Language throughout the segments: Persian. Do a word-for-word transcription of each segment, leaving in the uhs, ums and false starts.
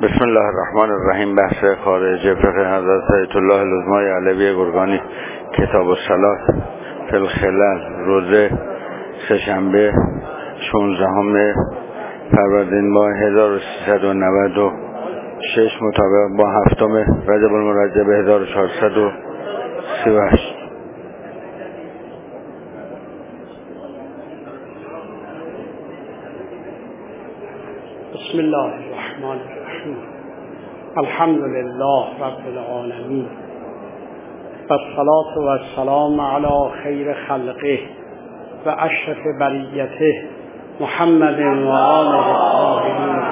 بسم الله الرحمن الرحیم. بحث خارج فقه حضرت آیت الله العظمای علوی گرگانی، کتاب الصلاة فی الخلل، روزه سه‌شنبه شانزدهم فروردین ماه هزار و سیصد و نود و شش مطابق با هفتم رجب المرجب هزار و چهارصد و سی و هشت. بسم الله الرحمن الرحیم. الحمد لله رب العالمین و الصلاة و السلام علی خیر خلقه و اشرف بریته محمد و آله الطاهرین.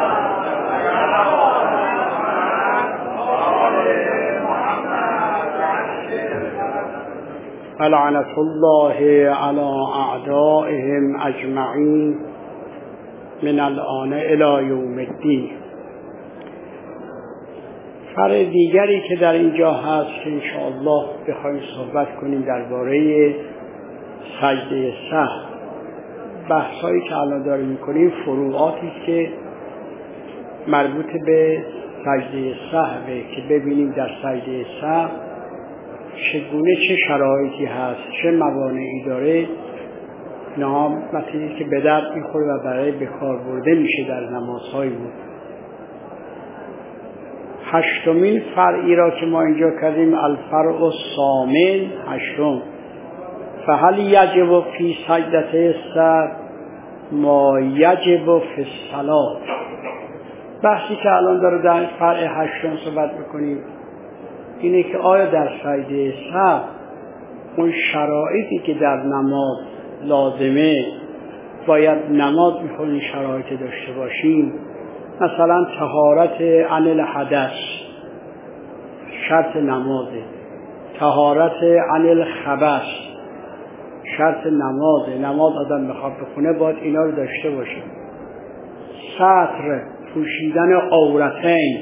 لعنة الله علی اعدائهم اجمعین من الآن الی یوم الدین. فرع دیگری که در اینجا هست که انشاءالله بخوایم صحبت کنیم درباره سجده سهو. بحثایی که الان داریم میکنیم فروعاتی است که مربوط به سجده سهوه که ببینیم در سجده سهو چگونه چه شرایطی هست، چه موانعی داره. نام مطلبی که به درد میخوره و برای بکار برده میشه در نمازهای بود. هشتمین فرعی را که ما اینجا کردیم الفرع الثامن، هشتم، فهل یجب فی سجدته السهو ما یجب فی الصلاة. بحثی که الان داره در فرع هشتم صحبت بکنیم اینه که آیا در سجده سهو اون شرایطی که در نماز لازمه باید نماز میخونیم شرایط داشته باشیم. مثلا طهارت عن الحدث شرط نمازه، طهارت عن الخبث شرط نمازه. نماز آدم بخواد بخونه باید اینا رو داشته باشه. ستر، پوشیدن عورتین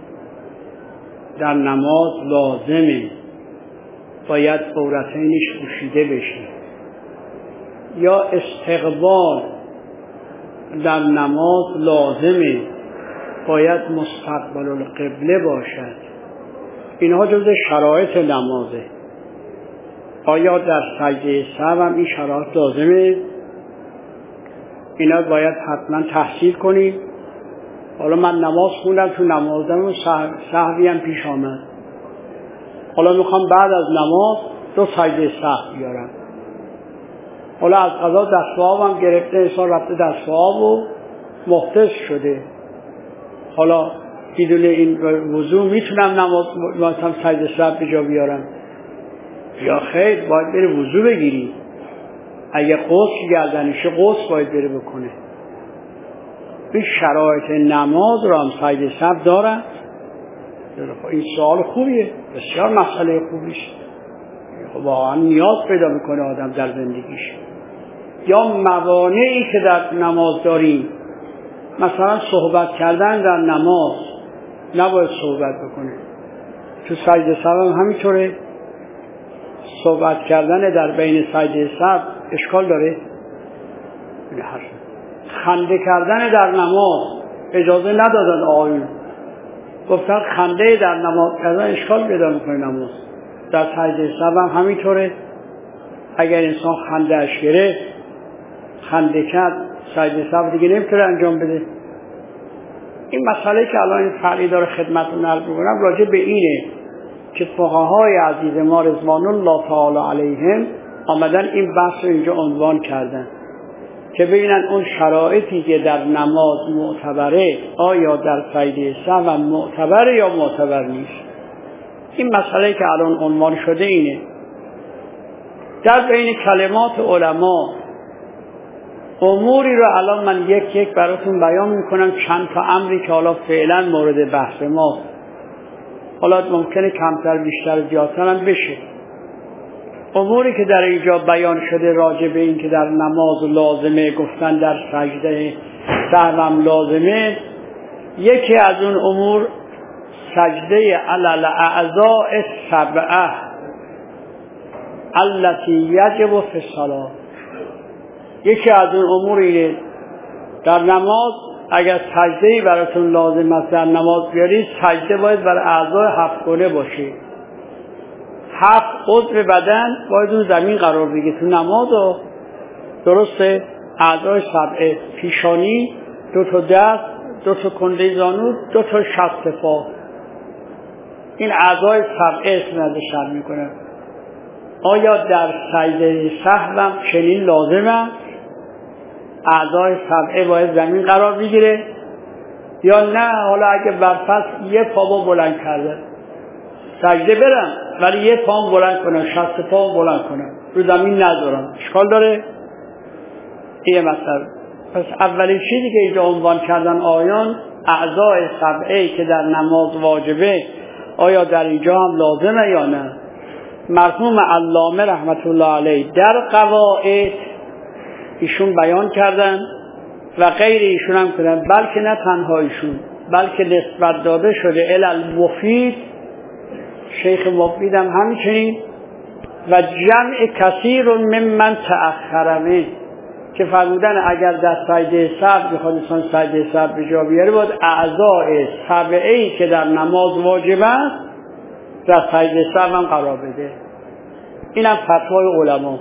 در نماز لازمه، باید عورتینش پوشیده بشه. یا استقبال در نماز لازمه، باید مستقبل القبله باشد. اینها جزء شرایط نمازه. آیا در سجده سهو هم این شرایط لازمه؟ اینا باید حتما تحصیل کنید. حالا من نماز خوندم، تو نمازم سهوی هم پیش آمد، حالا میخوام بعد از نماز دو سجده سهو بیارم. حالا از قضا دست و آبم گرفته، انسان رفته دست و آب و محدث شده، حالا بدون این وضو میتونم نماز مثلا سجده سهو به جا بیارم یا خیر؟ باید بره وضو بگیری. اگه غسل گردنشه غسل باید بره بکنه. این شرایط نماز رو هم سجده سهو دارن. این سوال خوبیه، بسیار مسئله خوبیش، واقعا نیاز پیدا میکنه آدم در زندگیش. یا موانعی که در نماز داریم، مثلا صحبت کردن در نماز نباید صحبت بکنه. تو سجده سهو هم همینطوره. صحبت کردن در بین سجده سهو اشکال داره. خنده کردن در نماز اجازه ندادن آقایون، گفتن خنده در نماز کردن اشکال پیدا میکنه نماز. در سجده سهو هم همینطوره. اگر انسان خنده اش گرفت، خنده کرد، سجده سهو دیگه نمیتونه انجام بده. این مسئله که الان این فرعی داره خدمتتون عرض می‌کنم راجع به اینه که فقهای عزیز ما رضوان الله تعالی علیهم آمدن این بحث رو اینجا عنوان کردن که ببینن اون شرایطی که در نماز معتبره آیا در سجده سهو هم معتبره یا معتبر نیست. این مسئله که الان عنوان شده اینه. در بین کلمات علما اموری رو الان من یک یک براتون بیان میکنم، چند تا امری که حالا فعلا مورد بحث ما، حالا ممکنه کمتر بیشتر زیادتر هم بشه. اموری که در اینجا بیان شده راجع به این که در نماز لازمه، گفتن در سجده سهو هم لازمه. یکی از اون امور سجده علی الاعضاء السبعه التي یجب فی الصلاة. یکی از اون امور اینه در نماز اگر سجده‌ای براتون لازم است در نماز بیارید، سجده باید برای اعضای هفت گونه باشه. هفت عضو بدن باید اون زمین قرار بگیره تو نماز. و درسته اعضای سبعه: پیشانی، دو تا دست، دو تا کنده زانو، دو تا شست پا. این اعضای سبعه اسم ازش میکنه. آیا در سجده سهو هم چنین لازمه؟ اعضای سبعه باید زمین قرار بگیره یا نه؟ حالا اگه برفرض یه پا با بلند کرده سجده برم ولی یه پام بلند کنم، شست پام بلند کنم، رو زمین نذارم، اشکال داره؟ این مثلا پس اولین چیزی که اینجا عنوان کردن آیان اعضای سبعه که در نماز واجبه، آیا در اینجا هم لازمه یا نه؟ مرحوم علامه رحمت الله علیه در قواعد ایشون بیان کردن و غیر ایشون هم کردن، بلکه نه تنها ایشون بلکه نسبت داده شده المفید، شیخ مفید هم همچنین، و جمع کثیر ممن تأخرمه که فرمودن اگر در سجده سهو بخواد انسان سجده سهو به جا بیاره باید اعضای سبعه‌ای که در نماز واجب است در سجده سهو هم قرار بده. اینم فتوای علما.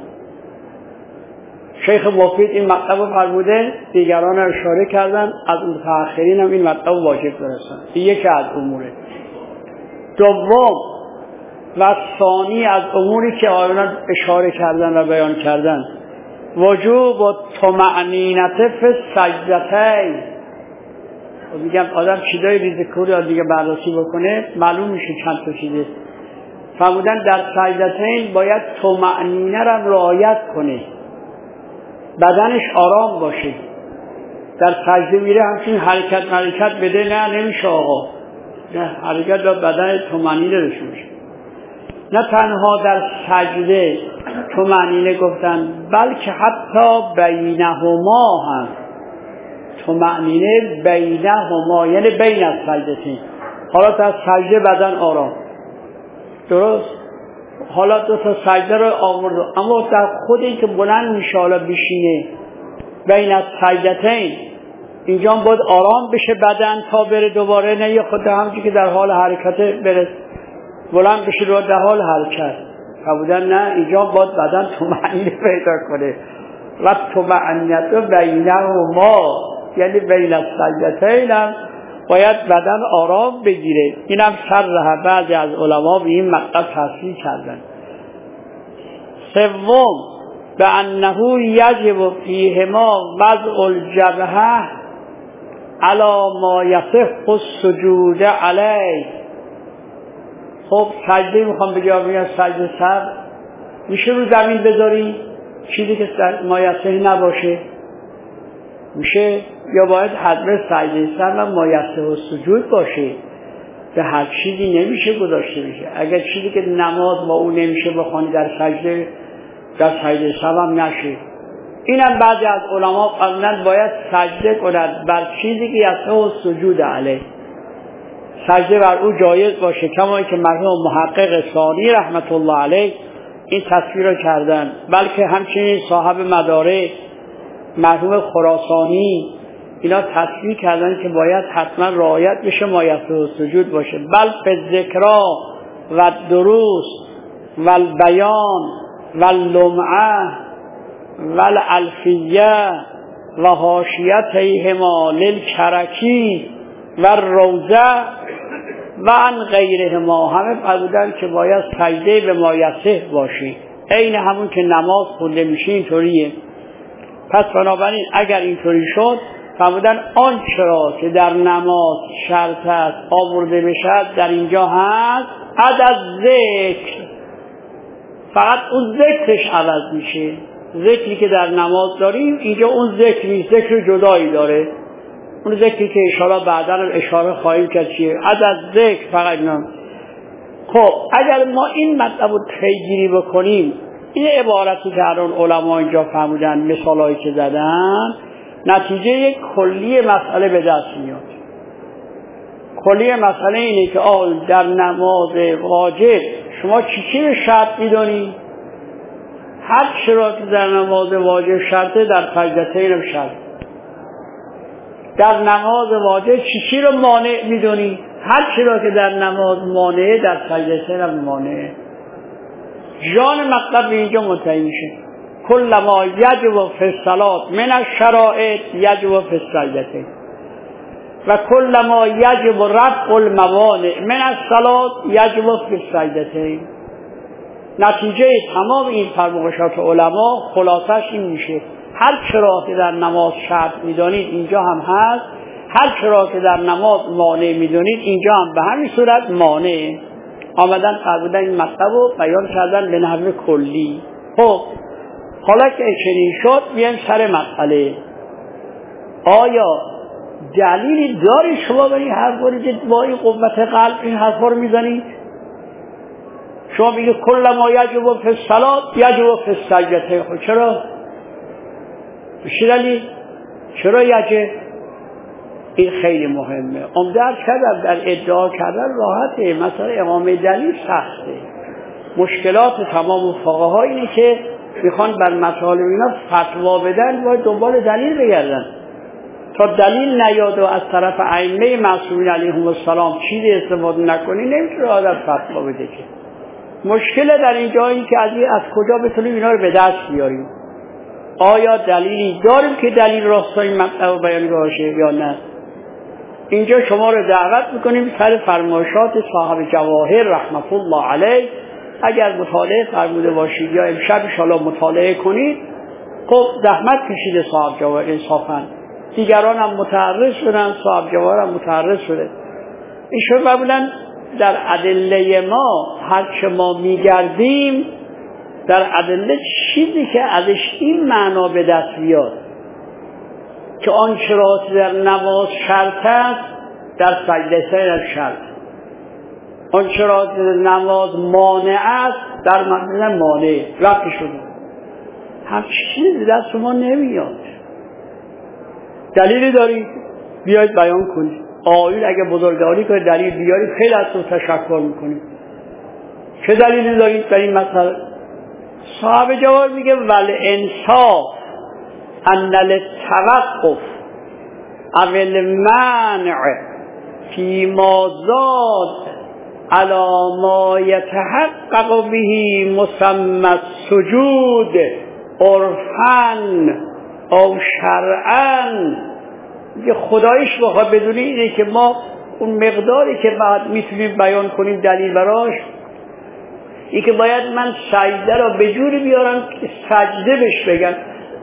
شیخ مفید این مطلب رو فرموده، دیگران رو اشاره کردن، از متأخرین هم این مطلب واجب دارستن. این یکی از اموره. دوم و ثانی از اموری که آیان اشاره کردن و بیان کردن وجوب و طمأنینه فی السجدتین. میگم آدم چیزای ریزکوری یا دیگه بررسی بکنه معلوم میشه چند تا چیزه. فرمودن در سجدتین باید طمأنینه را رعایت کنه، بدنش آرام باشه. در سجده میره همچین حرکت حرکت بده، نه نمیشه آقا، نه حرکت با بدن طمأنینه داشته باشه. نه تنها در سجده طمأنینه گفتن بلکه حتی بینهما هم طمأنینه، بینهما یعنی بین از سجدتین. حالا در سجده بدن آرام، درست؟ حالا دو تا سجده رو آورد، اما در خود این که بلند میشه حالا بشینه بین از سجدتین، اینجا باید آرام بشه بدن تا بره دوباره، نه یه خود همونجوری که در حال حرکت بره بلند بشه رو در حال حرکت. فرمودن نه، اینجا باید بدن طمأنینه پیدا کنه و طمأنینه بینهما یعنی بین السجدتین هم باید بدن آرام بگیره. اینم شرح بعضی از علما به این مطلب تصریح کردن. سوم به انه یجب فیهما وضع الجبهه علی ما یصح السجود علیه. خب سجده میخوام بگم میگم سجده سر میشه رو زمین بذاری چیزی که مایسه نباشه میشه، یا باید حتما سجده سر و مایسه و سجود باشه؟ به هر چیزی نمیشه گذاشته بشه. اگر چیزی که نماز با اون نمیشه بخوانی در سجده در سجده سر هم نشه. اینم بعضی از علما قبلا باید سجده کند بر چیزی که یسه و سجود علیه، سجده بر او جایز باشه، کما که مرحوم محقق ثانی رحمت الله علیه این تصویر رو کردن. بلکه همچنین صاحب مدارک مرحوم خراسانی اینا تصویر کردن که باید حتما رعایت بشه مایسه و سجود باشه. بل فالذکرا و دروس و البیان و اللمعه و الالفیه و حاشیتیهما للکرکی و الروزه و ان غیرهما همه فرمودن که باید سجده به مایسه باشه، عین همون که نماز خونده میشه اینطوریه. پس بنابراین اگر اینطوری شد فرمودن آنچه را که در نماز شرط است آورده بشد در اینجا هست، عد از ذکر، فقط اون ذکرش عوض میشه. ذکری که در نماز داریم اینجا اون ذکر نیست، ذکر جدایی داره. اون ذکری که اشاره بعدا اشاره خواهیم کرد چیه؟ عد از ذکر فقط نام. خب اگر ما این مطلب رو پیگیری بکنیم، این عبارتی که الان علما اینجا فرمودن، مثالایی که زدن، نتیجه یک کلی مسئله به دست میاد. کلی مسئله اینه که آه در نماز واجب شما چی چی به شرط میدونی؟ هر چرا که در نماز واجب شرطه در سجدتین هم شرط. در نماز واجب چی چی رو مانع میدونی؟ هر چی را که در نماز مانعه در سجده سهو هم مانعه. جان مطلب به اینجا منتهی میشه. کل ما یجب فی الصلاة من الشرائط یجب فی السجدتین و کل ما یجب رفع الموانع من الصلاة یجب فی السجدتین. نتیجه تمام این فرمایشات علما خلاصش این میشه هر چرا که در نماز شرط میدانید اینجا هم هست، هر چرا که در نماز مانع میدانید اینجا هم به همین صورت مانع. آمدن فرمودن این مطلب رو بیان کردن به نحو کلی. خب حالا که چنین شد بیایم سر مسئله. آیا دلیلی داری شما به این حرف رو با این قوت قلب این حرف رو میزنید؟ شما میگه کل ما یجب فی الصلاة یجب فی السجدتین. خب چرا؟ چه دلیل؟ چرا یجب؟ این خیلی مهمه. عمده‌اش کردن در ادعا کردن راحته، مثلا اقامه دلیل سخته. مشکلات تمام فقها اینه که میخوان بر مطالب اینا فتوا بدن باید دنبال دلیل بگردن. تا دلیل نیاد و از طرف ائمه معصومین علیهم السلام چیزی استفاده نکنی نمیتونه آدم فتوا بده. که مشکل در این جایی که از از کجا بتونیم اینا رو به دست بیاریم؟ آیا دلیلی داریم که دلیل راستای مطلب بیان باشه یا نه؟ اینجا شما رو دعوت میکنیم سر فرمایشات صاحب جواهر رحمت الله علیه. اگر مطالعه فرموده باشید یا امشب ان شاء الله مطالعه کنید، خب زحمت کشیده صاحب جواهر انصافا، دیگران هم متعرض شدن، صاحب جواهر هم متعرض شده. ایشون معمولا در ادله ما هر چه ما میگردیم در ادله چیزی که ازش این معنا به دست بیاد که آن چرا در نماز شرط است در سجده سهو شرط، آن چرا در نماز مانع است در معنی مانع رفع شده. هم چیزی دست ما نمیاد. دلیلی دارید بیاید بیان کنید. آیون اگه بزرگواری کنید دلیل بیارید خیلی از تو تشکر میکنید. چه دلیلی دارید در این مسئله؟ صاحب جواب میگه ول انصاف ان للتوقف او المنع فی ما زاد علی ما یتحقق به مسمى السجود عرفا او شرعا. یه خدایش بخواد بدونی اینه که ما اون مقداری که بعد میتونیم بیان کنیم دلیل براش این که باید من سجده را به جوری بیارم که سجده بهش بگن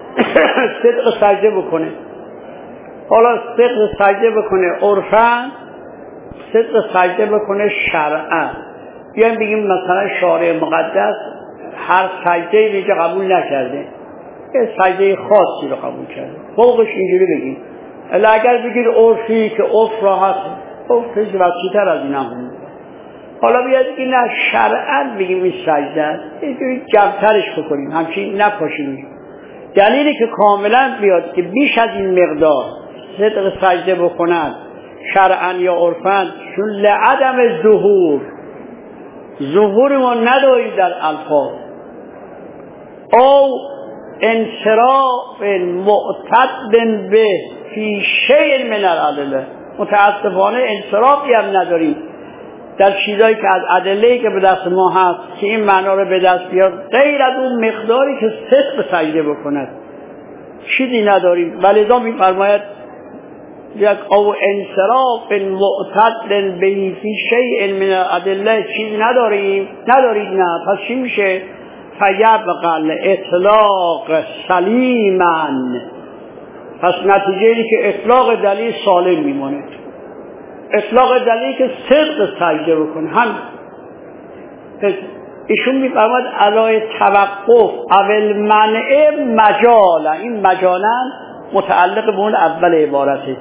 صدق سجده بکنه. حالا صدق سجده بکنه عرفاً، صدق سجده بکنه شرعاً. بیایم بگیم مثلا شارع مقدس هر سجده اینجا قبول نکرده، یه سجده خاصی رو قبول کرده، فوقش اینجوری بگیم. الا اگر بگید عرفی که عرف راحت عرفش وسیع‌تر از این هم. حالا بیاد این نه شرعاً بگیم این سجده است، اینجوری جمع‌ترش بکنیم، همچین نپاشیم. دلیلی که کاملا بیاد که بیش از این مقدار صدق سجده بکنند شرعاً یا عرفاً، چون لعدم ظهور ظهور ما نداریم در الفاظ او انصراف معتد به فی شیء من الادله. متاسفانه انصرافی هم نداریم در چیزایی که از ادله‌ای که به دست ما هست که این معنا رو به دست بیاد غیر از اون مقداری که صدق سجده بکند چیزی نداریم. ولذا می‌فرماید یک او انصراف معتد به فی شیء من الادله، چیزی نداریم ندارید نه. پس چی میشه؟ فیبقى الاطلاق سلیما. پس نتیجه اینه که اطلاق دلیل سالم میمونه، اطلاق دلیل که صدق سجده بکنه. هم ایشون میفرماد علای توقف اول منع مجالا، این مجالا متعلق به اون اول عبارته.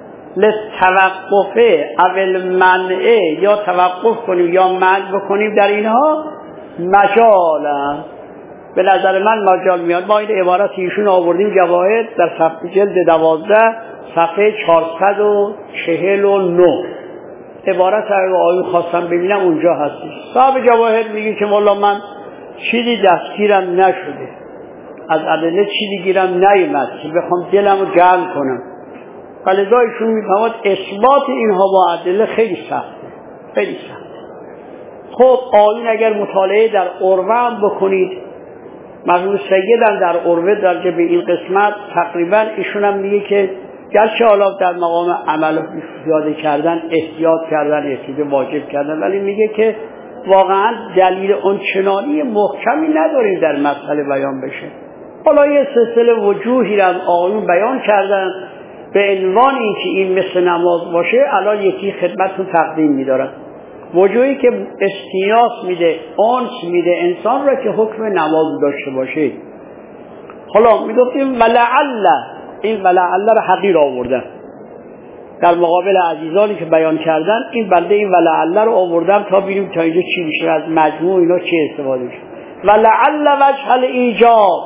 لتوقفه اول منع، یا توقف کنیم یا منع بکنیم در اینها مجالا. به نظر من مجال میاد. ما این عبارت ایشون آوردیم جواهر در صفحه جلد دوازده صفحه چهارصد و چهل و نه. عبارت اگه آیون خواستم ببینم اونجا هستی. صاحب جواهر میگه که مولا من چیزی دستگیرم نشده، از ادله چیزی گیرم نیامد که بخوام دلم رو گرم کنم. فلذا ایشون میفهمد اثبات اینها با ادله خیلی سخته، خیلی سخته. خب آیین اگر مطالعه در عروه هم بکنید، مرحوم سیدم در عروه درجه به این قسمت تقریبا ایشون هم میگه که گرچه حالا در مقام عمل پیاده کردن احتیاط کردن احتیاط واجب کردن، ولی میگه که واقعا دلیل اون چنانی محکمی نداریم در مسئله بیان بشه. حالا یه سلسله وجوهی را آیون بیان کردن به عنوان اینکه این مثل نماز باشه. الان یکی خدمتتون تقدیم می‌دارم. وجوهی که استیناس میده، انس میده انسان را که حکم نماز داشته باشه. حالا میگفتیم ولعل، این ولعل را حقیر آوردن در مقابل عزیزانی که بیان کردن. این بنده این ولعل رو آوردم تا ببینیم تا اینجا چی میشه، از مجموع اینا چه استفاده میشه. ولعل وجه الایجاب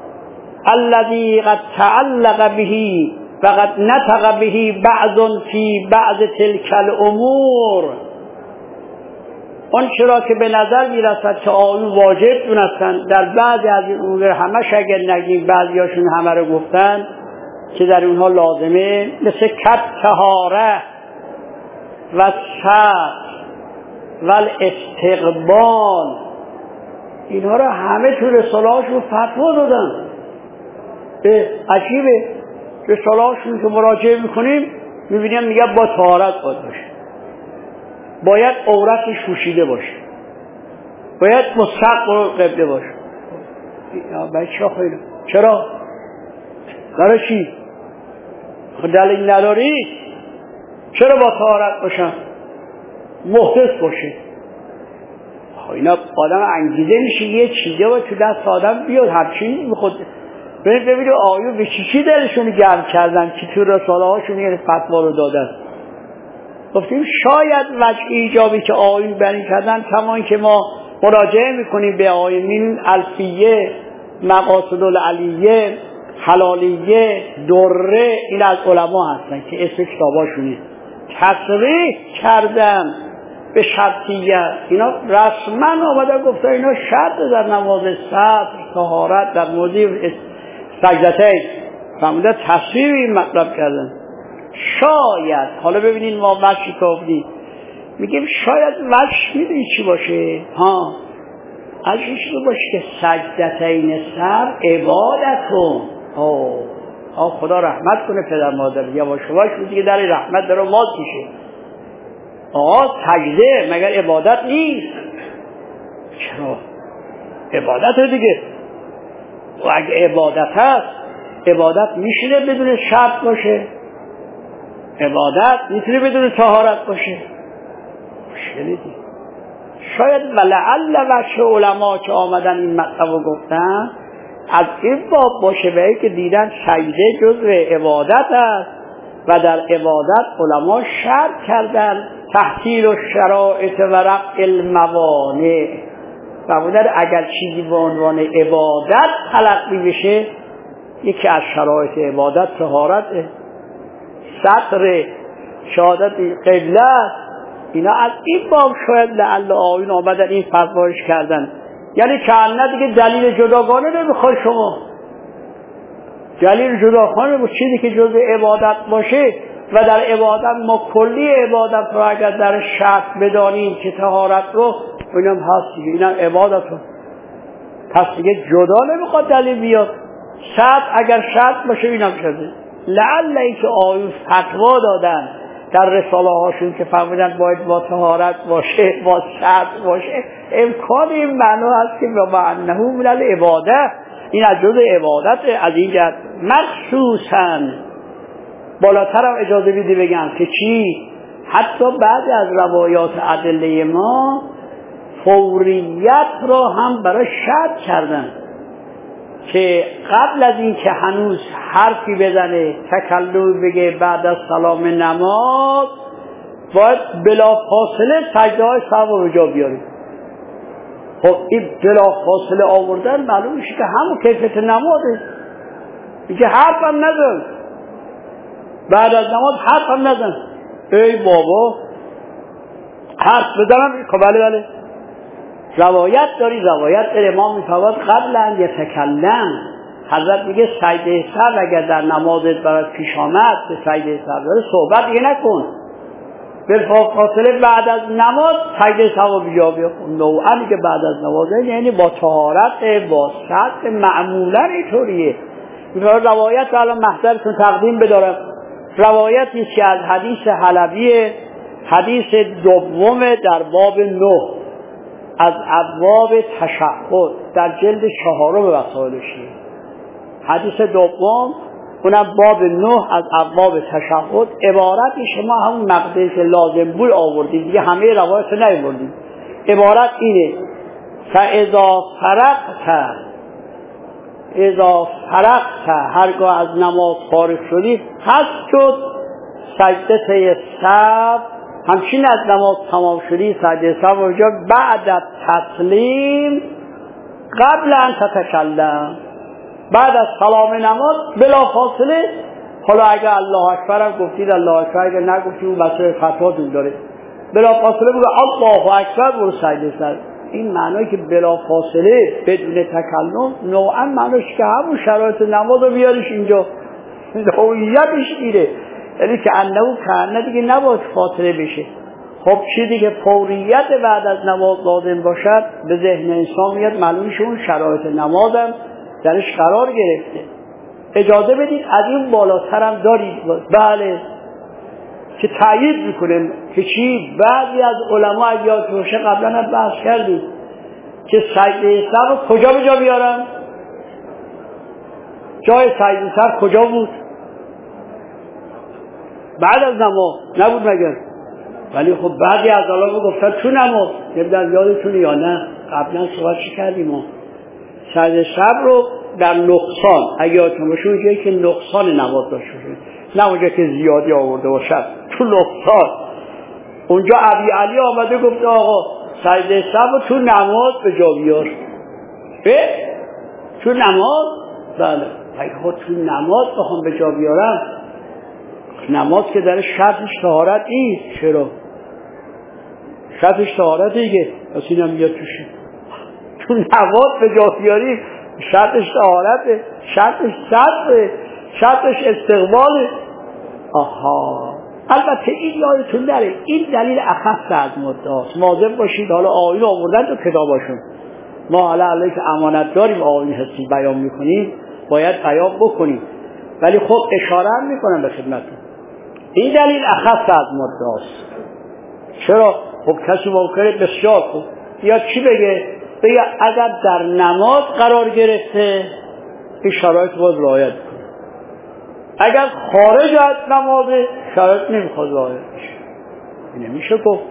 الذي قد تعلق به و قد نطق به بعض فی بعض تلك الامور، اون چرا که به نظر میرسد که آیون واجب دونستن در بعضی از این امور، همش اگر نگیم بعضیاشون همه رو گفتن که در اونها لازمه، مثل کت طهاره و صد و الاستقبال، اینها رو همه تو رساله هاشون فتوا دادن. عجیبه، رساله هاشون که مراجعه میکنیم میبینیم میگه با طهارت باید باشه، باید عورتش پوشیده باشه، باید مستقبل قبله باشه. بچه ها خیلی چرا؟ برای چی؟ دلیل نداری؟ چرا با طهارت باشن؟ محدث باشه. اینا آدم انگیزه میشه یه چیزی و تو دست آدم بیاد همچین میخود. برید ببینید آیون به چی چی دلشون گرم کردن که تو رساله هاشون یه فتوا رو دادن. گفتیم شاید وجه ایجابی که آیون بیان کردن کمان که ما مراجعه میکنیم به آیین الفیه، مقاصد العلیه، حلالیه، دره، این از علما هستن که اسم کتاباشونه. تصریح کردن به شرطیه، اینا رسما آمدن گفتن اینا شرط در نماز صبر، طهارت، در موضع سجدتین فرموده تصریح این مطلب کردن. شاید حالا ببینین ما وجهی که افتید میگیم شاید وجه میدونی چی باشه؟ ها وجهش رو باشه که سجدتین سر عبادتون. آه آه خدا رحمت کنه پدر مادر، یواش یواش بودی که در رحمت داره ماز میشه. آه سجده مگر عبادت نیست؟ چرا؟ عبادت رو دیگه. و اگه عبادت هست، عبادت میشه بدون شرط باشه؟ عبادت میتونه بدون طهارت باشه؟ مشکلی دیگه. شاید ولعل وجه علما که آمدن این مطلب رو گفتن از این باب باشه به این که دیدن سجده جزء عبادت است و در عبادت علما شرط کردن تحصیل و شرایط و رفع الموانع. فرمودن اگر چیزی به عنوان عبادت تلقی بشه، یکی از شرایط عبادت طهارت، ستر، شهادت قبله، اینا از این باب شاید لعل آیون آمدن این فتواش کردن. یعنی که نه دیگه دلیل جداگانه نمیخواد شما، دلیل جداگانه با چیزی که جزء عبادت باشه و در عبادت ما کلی عبادت رو اگر در شرط بدانیم که طهارت رو، اینم هست دیگه، اینم عبادت رو، پس دیگه جدا نمیخواد دلیل بیاد. شرط اگر شرط باشه اینم شده. لعل این که آیون فتوا دادن در رساله هاشون که فرمودن باید با طهارت باشه، با شرط باشه، امکان این معنا هست که با انه من العباده، این از جزء عبادت. از این جهت مخصوصا بالاتر هم اجازه بیده بگم که چی؟ حتی بعد از روایات ادله ما فوریت را هم برای شرط کردن که قبل از این که هنوز حرفی بزنه، تکلم بگه، بعد از سلام نماز باید بلا فاصله سجده های سهو رو جا بیاره. خب این بلا فاصله آوردن معلوم میشه که همون کیفیت نمازه. میگه حرف هم نزن، بعد از نماز حرف هم نزن. ای بابا حرف بزنم؟ که بله بله روایت داری، روایت در امام میفواد قبل ان یتکلم، حضرت میگه سجده سر اگر در نمازت برات پیش آمد به سجده سر داره صحبت دیگه نکن، بالفاصله بعد از نماز سجده سر بیا بیا کن. نوعی که بعد از نماز یعنی با طهارت، با سطح، معمولا اینطوریه. روایت الان محضرتون تقدیم بدارم، روایتی که از حدیث حلبی، حدیث دوم در باب نه از ابواب تشهد در جلد چهارم وسائلشی. حدیث دوم اونم باب نه از ابواب تشهد، عبارتی شما همون مقداری که لازم بود آوردید دیگه، همه روایت نیاوردید. عبارت اینه: فاذا فرغت اذا فرغت هرگاه از نماز فارغ شدی، پس شد سجده سهو، همچین از نماز تمام شدی سجده سهو اونجا بعد تسلیم قبل ان تتکلم، بعد از سلام نماز بلا فاصله. حالا اگر الله اکبر هم گفتید الله اکبر، اگر نگفتید اون مسئله فتواتون داره، بلا فاصله بگو الله اکبر برو سجده سهو. این معنایی که بلا فاصله بدون تکلم نوعا معناش که همون شرایط نماز رو بیاریش اینجا، نوعیتش اینه، یعنی که انه کنه دیگه نباید فاصله بشه. خب چی دیگه فوریت بعد از نماز لازم باشد به ذهن انسان میاد، معلومش اون شرایط نمازم درش قرار گرفته. اجازه بدید از این بالاتر هم دارید، بله، که تایید میکنه که چی بعضی از علما اگه باشه قبلا هم بحث کردیم که سجده سر رو کجا به جا بیارن، جای سجده سر کجا بود؟ بعد از نماز نبود مگر؟ ولی خب بعضی از علما گفتن تو نماز، نمیدونم یادتونه یا نه، قبلا صحبت کردیم ما سجده سر رو در نقصان اگه یادتون باشه اونجایی که نقصان نماز داشته باشه، نه اونجا که زیادی آورده باشد، تو نقصان اونجا ابی علی آمده گفت آقا سجده سهو تو نماز به جا بیار. اه؟ تو نماز؟ بله. اگه خود تو نماز بخوام به جا بیارم، نماز که در شرطش طهارت نیست. چرا؟ شرطش طهارت دیگه، پس اینم میاد توشه. تو نماز به جا بیاری شرطش طهارته، شرطش صدقه، شرطش استقباله. آها، البته این یادتون نره این دلیل اخص از مدعاست، مواظب باشید. حالا آیین آوردن تو کتاباشون، ما حالا علیه که امانت داریم آیین حسی بیان میکنیم باید بیان بکنیم، ولی خب اشاره هم میکنم به خدمتون این دلیل اخص از مدعاست. چرا؟ خب کسی ممکنه بسیار خوب یا چی بگه بگه اگر در نماز قرار گرفته این شرایط باید رعایت کنه، اگر خارج از نماز شرایط نمیخواد رعایت بشه. نمیشه گفت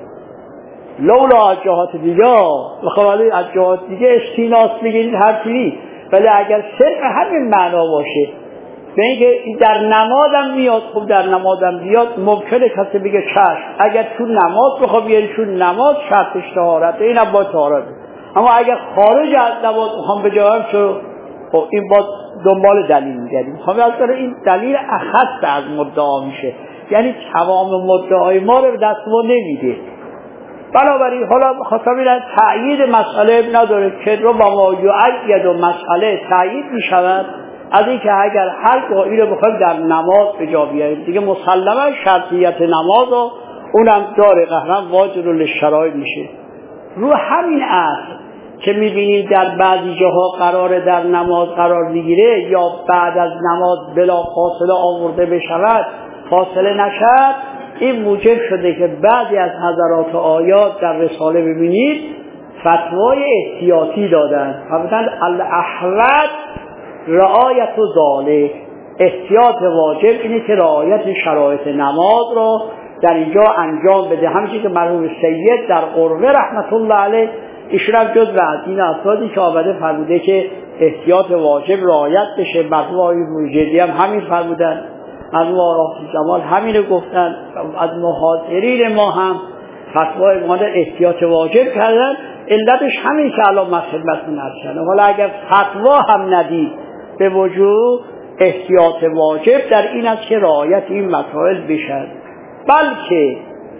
لولا از جهات دیگه، ولی از جهات دیگه استیناس بگیرید هر چیزی، ولی اگر صرف همین معنا باشه به اینکه در نمازم میاد، خب در نمازم بیاد ممکنه کسی بگه چشم اگر تو نماز بخواد بیاری، چون نماز شرطش طهارته، اینم با طهارته، اما اگر خارج از نماز میخوام بجایم چرا؟ خب این با دنبال دلیل میگردیم. خب از داره این دلیل اخص از مدعا میشه، یعنی تمام مدعای ما رو به دست ما نمیده. بنابراین حالا خواستم این تأیید مسئله نداره که رو با ما یعید و مسئله تأیید میشود از این که اگر هر گاهی رو بخوایم در نماز به جا بیاریم دیگه مسلما شرطیت نماز رو اونم داره، قهرم واجب للشرایط میشه. رو همین اصل که میبینید در بعضی جاها قرار در نماز قرار میگیره یا بعد از نماز بلا فاصله آورده بشود، فاصله نشد، این موجب شده که بعضی از حضرات آیات در رساله ببینید فتوای احتیاطی دادن، فرمودند الاحوط رعایت و ذالک، احتیاط واجب اینه که رعایت شرایط نماز را در اینجا انجام بده. همچنین که مرحوم سید در قربه رحمت الله علیه ایشون هم جز از این افرادی که آمده فرموده که احتیاط واجب رعایت بشه. مرحوم آقای موجدی هم همین فرمودن، مرحوم آقای جمال همین گفتن، از محاضرین ما هم فتوای ما احتیاط واجب کردن. علتش همین که الان من خدمتتون عرض کردم. حالا اگر فتوا هم ندید به وجود احتیاط واجب در این است که رعایت این مسائل بشه، بلکه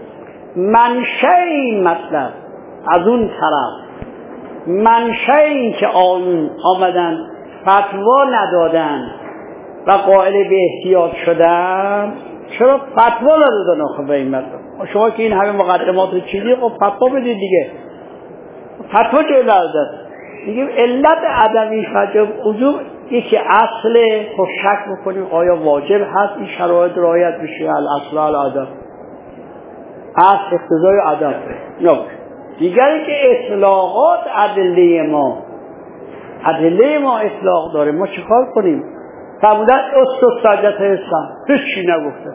منشأ این مطلب از اون طرف، منشأ این که آمدن فتوا ندادن و قائل به احتیاط شدن، چرا فتوا ندادن آخه به این مطلب؟ شما که این همه مقدمات رو چیزی، خب فتوا بدید دیگه. فتوا چه ندادن؟ میگیم علت عدمی وجوب وجوب یکی اصله، خب شک بکنیم آیا واجب هست این شرایط رعایت بشه. الاصل العدم، اصل اقتضای عدم. نه دیگری که اطلاقات ادله ما ادله ما اطلاق داره، ما چیکار کنیم؟ فرمودن استثبت اسلام هیچی نگفته.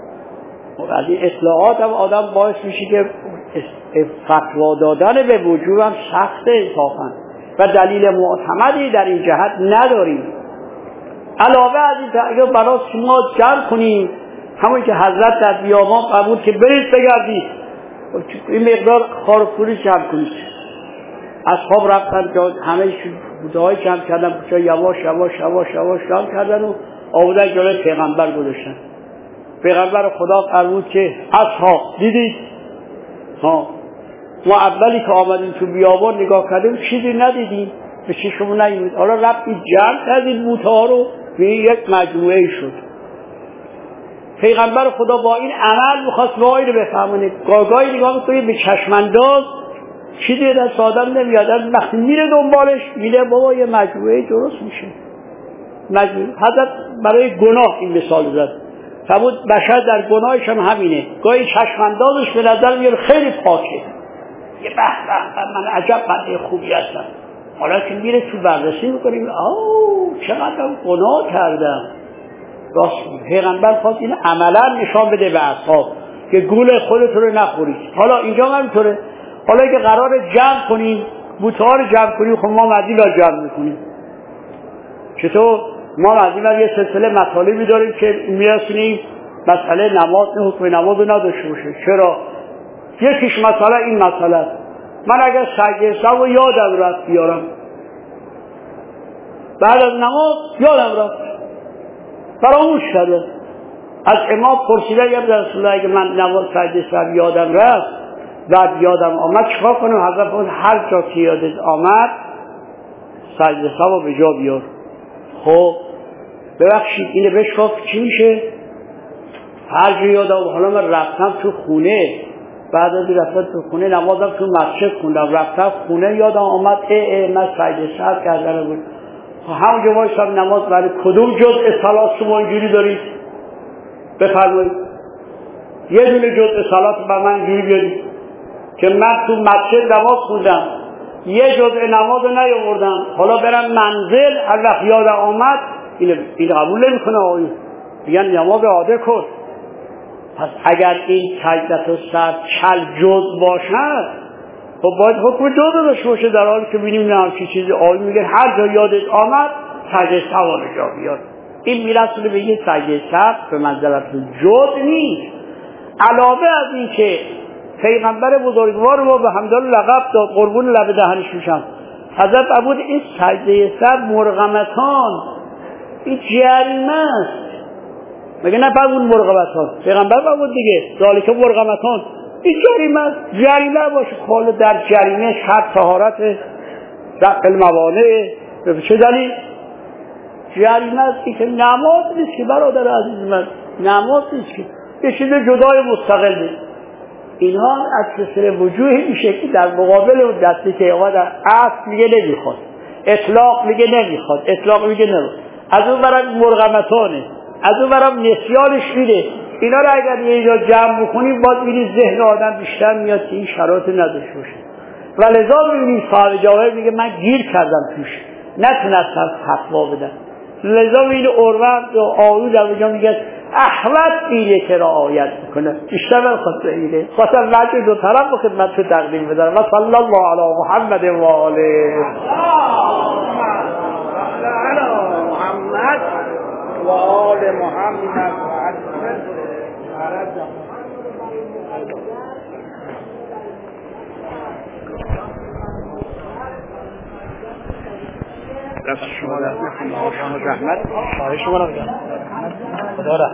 از این اطلاقات هم آدم باعث میشه که فتوا دادن به وجوب هم سخته انصافا و دلیل معتمدی در این جهت نداریم. علاوه از این اگر برای شما جمع کنیم همون که حضرت در بیابان قبول که برید بگردید، این مقدار خارپوری جمع کنید. اصحاب رفتن همه بودهای جمع کردن، بچه یواش یواش یواش یواش جمع کردن و آوردن جلوی پیغمبر گذاشتن. پیغمبر خدا فرمود که اصحاب دیدید ها ما اولی که آمدیم تو بیابان نگاه کردیم چیزی ندیدیم، به چشمون نیامد. حالا رفتید جمع کردید بوتها رو به یک مجموعه شد. پیغمبر خدا با این عمل میخواست وای رو بفهمونه. گاگاهی نگاه میکنید به چشمانداز چیزی دست آدم نمیاد، وقتی میره دنبالش میره بابا یه مجموعه درست میشه. مجموعه حضرت برای گناه این مثال زد، فرمود بشر در گناهش هم همینه، گاهی چشماندازش به نظر میاد خیلی پاکه، یه به به من عجب بنده خوبی هستم، حالا که میره تو بررسی میکنیم آو چقدر گناه کردم. راست پیغمبر خواست این عملا نشان بده به اصحاب که گول خودتون رو نخورید. حالا اینجا هم اینطوره، حالا که قرار جمع کنیم بوتها رو جمع کنیم، خب ما مدین را جمع میکنیم. چطور؟ ما مدین را یه سلسله مطالبی داریم که میرسونیم مسئله نماز نه حکم نماز رو نداشته باشه. چرا؟ یکیش مسئله این مسئله است. من اگر سجده سهو یادم رفت بیارم، بعد از نماز یادم رفت فراموش کرده، از امام پرسیدن یا رسول الله اگه من نماز سجده سهو یادم رفت بعد یادم آمد چیکار کنم؟ حضرت فرمود هر جا که یادت آمد سجده سهو به جا بیار. خب ببخشید اینو بشکاف چی میشه؟ هر جا یادم، حالا من رفتم تو خونه، بعد از رفتم تو خونه نمازم تو مسجد خوندم، رفتم خونه یادم آمد ای ای من سجده سهو کردم بود. همونجا وایسم نماز برای کدوم جزء صلات شما اینجوری دارید؟ بفرمایید یه دونه جزء صلات بر من اینجوری بیارید که من تو مسجد نماز خوندم یه جزء نماز رو نیاوردم، حالا برم منزل هر وقت یادم آمد اینو این قبول نمیکنه آقایون، میگن نماز عاده کن. پس اگر این سجدت و سهو چل جزء باشد خب باید حکم جزء داشته باشه، در حالی که ببینیم نه همچین چیزی. آقایون میگن هر جا یادت آمد سجده سهو به جا بیار. این میرسونه به یه سجده سهو به منزلت جزء نیست. علاوه از این که پیغمبر بزرگوار ما به حمدالله لقب داد، قربون لب دهنش میشم، حضرت فرمود این سجده سهو مرغمتان، این جریمه است. مگه نه فرمود مرغمتان؟ پیغمبر فرمود دیگه ذالک مرغمتان، این جریمه است. جریمه باشه حالا در جریمه شرط طهارت رفع الموانع، به چه دلیل؟ جریمه است که نماز نیست که برادر عزیز من، نماز نیست که یه چیز جدای مستقل نیست. اینها از سلسله وجوهی میشه که در مقابل اون دستی که آقا اصل میگه نمیخواد، اطلاق میگه نمیخواد، اطلاق میگه نمیخواد، از اون برم مرغمتانه، از اون برم نسیانش میده. اینا رو اگر یه جا جمع بکنیم باید میری ذهن آدم بیشتر میاد که این شرایط نداشته باشه و لذا میبینید صاحب جواهر میگه من گیر کردم توش نتونستم فتوا بدم. لذا میبینید اروند و آیو در اونجا میگه احمد اینه که رعایت میکنه، بیشتر من خواست اینه خواستم وجه دو طرف رو خدمت رو تقدیم بدارم. و صلی الله علی محمد و آله محمد و آل محمد دست شما دست نکنم، شما زحمت خواهش شما رو بگم خدا